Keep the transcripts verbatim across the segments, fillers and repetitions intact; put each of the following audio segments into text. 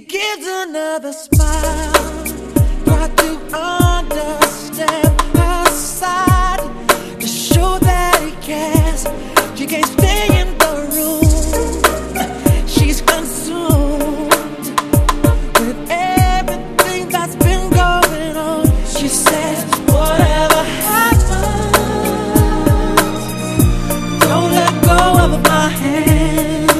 gives another smile. Try to understand her side, to show that he cares. She can't stay in the room. She's consumed with everything that's been going on. She says, whatever happens, don't let go of my hand.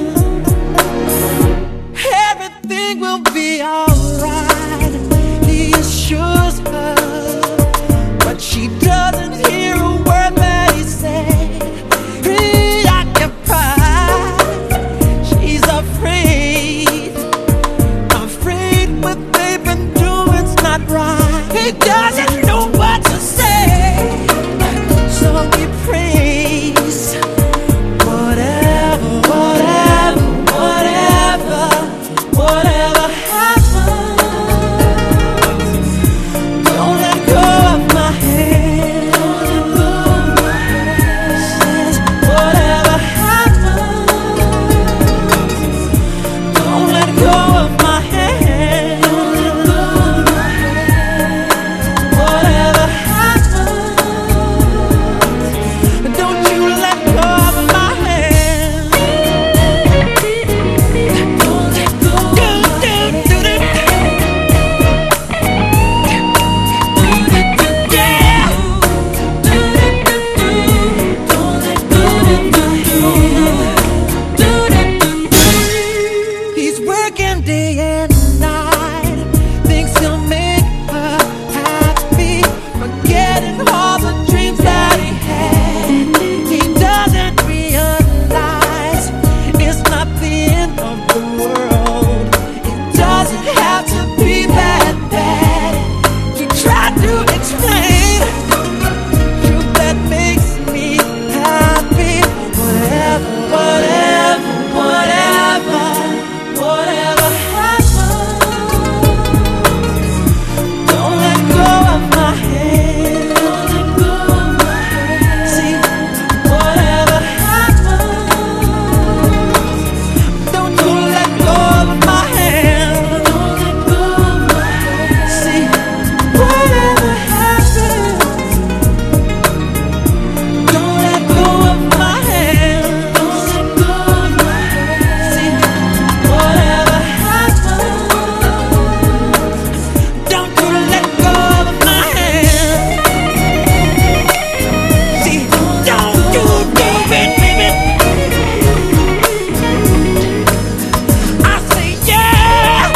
Everything will be alright, he assures her, but she doesn't hear a word that he said. Preoccupied, she's afraid, afraid what they've been doing's not right. He doesn't know what to say, so he prays. Whatever, whatever, whatever, whatever happens, don't let go of my hand. Says, whatever happens, don't let go of my hand. Whatever happens, don't you let go of my hand. Don't let go of my hand. Yeah. Don't let go of my hand. He's working day and night, thinks he'll make her happy, forgetting all the dreams that he had. He doesn't realize it's not the end of the world. It doesn't have to be that bad. He tried to explain truth that makes me happy. Whatever, whatever, whatever, whatever happens, don't let go of my hand. Don't let go of my hand. See, whatever happens, don't you let go of my hand. Don't let go of my hand. See, whatever happens, don't let go of my hand. Don't let go of my hand. See, whatever happens, don't you let go of my hand. See, don't you do it, baby. I say yeah.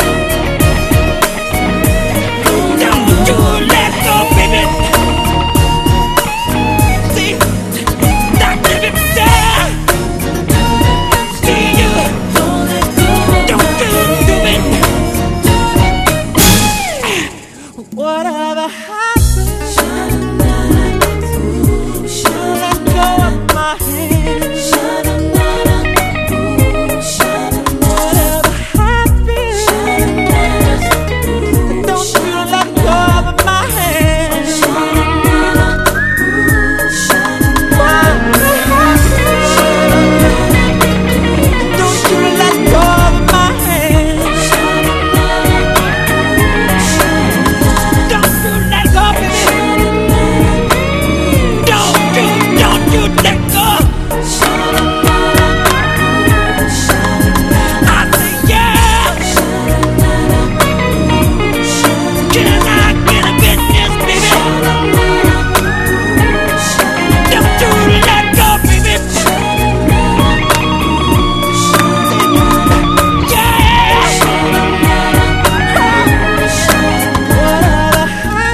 Don't you let go, baby. See, that baby there. See you. Don't let go. Don't you do it. Whatever happens, don't let go of my hand. Whatever happens, don't you let go of my hand. Whatever happens, don't you let go of my hand. Don't you let go, baby. Don't you, don't you let go. I say yeah. Can I get a witness, baby? Don't you let go, baby. Yeah. Whatever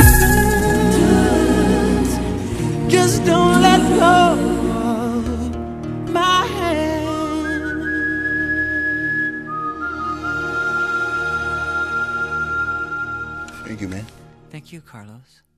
happens, just don't let go of my hand. Thank you, man. Thank you, Carlos.